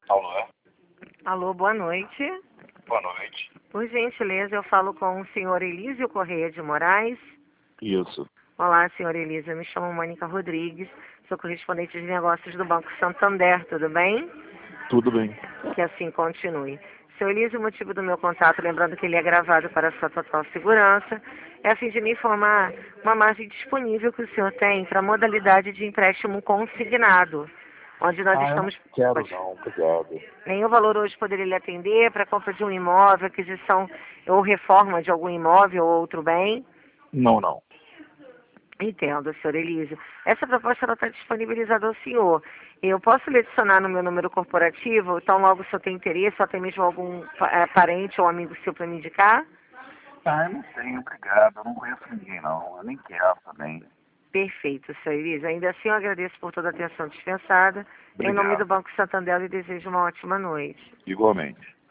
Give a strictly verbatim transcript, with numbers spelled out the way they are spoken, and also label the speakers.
Speaker 1: Alô?
Speaker 2: Alô, boa noite.
Speaker 1: Boa noite.
Speaker 2: Por gentileza, eu falo com o senhor Elísio Correia de Moraes.
Speaker 1: Isso.
Speaker 2: Olá, senhor Elísio. Eu me chamo Mônica Rodrigues. Sou correspondente de negócios do Banco Santander. Tudo bem?
Speaker 1: Tudo bem.
Speaker 2: Que assim continue. Senhor Elísio, o motivo do meu contato, lembrando que ele é gravado para sua total segurança, é a fim de me informar uma margem disponível que o senhor tem para a modalidade de empréstimo consignado, onde nós
Speaker 1: Ah, eu não
Speaker 2: estamos...
Speaker 1: quero
Speaker 2: Pode-
Speaker 1: não, obrigado.
Speaker 2: Nenhum valor hoje poderia lhe atender para compra de um imóvel, aquisição ou reforma de algum imóvel ou outro bem?
Speaker 1: Não, não.
Speaker 2: Entendo, senhor Elísio. Essa proposta está disponibilizada ao senhor. Eu posso lhe adicionar no meu número corporativo, então logo se eu tenho interesse, ou até mesmo algum pa- eh, parente ou amigo seu para me indicar?
Speaker 1: Ah, eu não tenho, obrigado. Eu não conheço ninguém, não. Eu nem quero também.
Speaker 2: Perfeito, senhor Elísio. Ainda assim eu agradeço por toda a atenção dispensada. Em nome do
Speaker 1: Obrigado.
Speaker 2: Banco Santander, eu lhe desejo uma ótima noite.
Speaker 1: Igualmente.